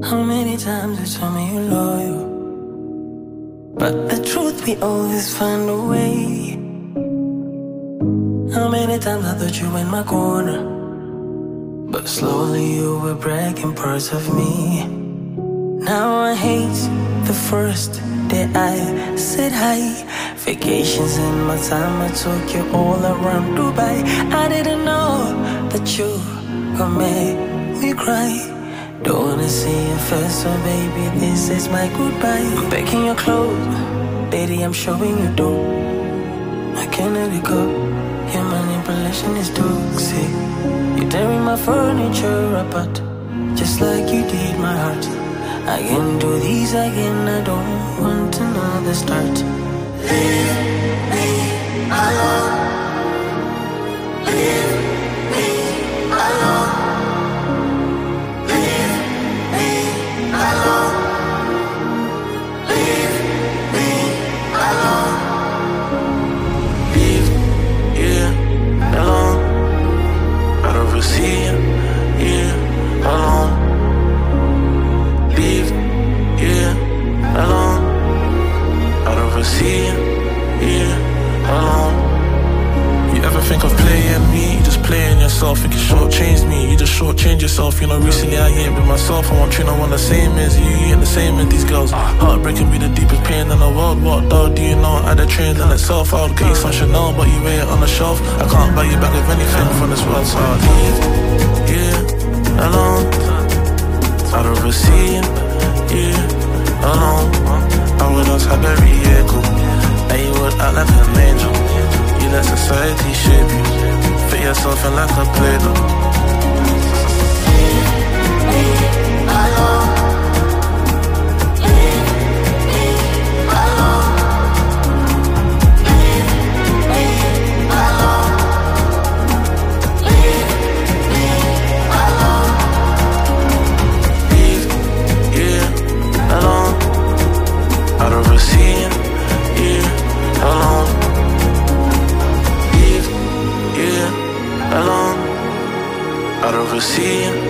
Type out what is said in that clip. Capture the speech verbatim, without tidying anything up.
How many times you told me you're loyal, but the truth we always find a way. How many times I thought you in my corner, but slowly you were breaking parts of me. Now I hate the first day I said hi. Vacations in my time, I took you all around Dubai. I didn't know that you would make me cry. Don't wanna see your face, so baby, this is my goodbye. I'm packing your clothes, baby, I'm showing you dope. I can't let it go, your manipulation is toxic. You're tearing my furniture apart, just like you did my heart. I can't do these again, I don't want another start. Leave me alone. Leave me alone. Leave me alone. Leave me alone. Leave, yeah, alone. I'd rather see you, yeah, alone. Leave, yeah, alone. I'd rather see you, yeah, alone. You ever think of playing me? You just playing yourself, think you shortchanged me. You just shortchange yourself, you know, recently I ain't been myself. I want you, no one the same as you, you ain't the same as these girls. Heartbreaking be the deepest pain in the world. What dog do you know? I had a train in itself. I'll get you some Chanel, but you ain't on the shelf. I can't buy you back with anything from this world, so I'll leave, yeah, alone. I'd rather see you, yeah, alone. I would else have every vehicle, and you would act like an angel. You let society shape you, fit yourself in like a Play-Doh. Leave me alone. Leave me alone. Leave me alone. Leave me alone. Leave, yeah, alone. I'd rather see you, yeah, alone. Leave, yeah, alone. I'd rather see you,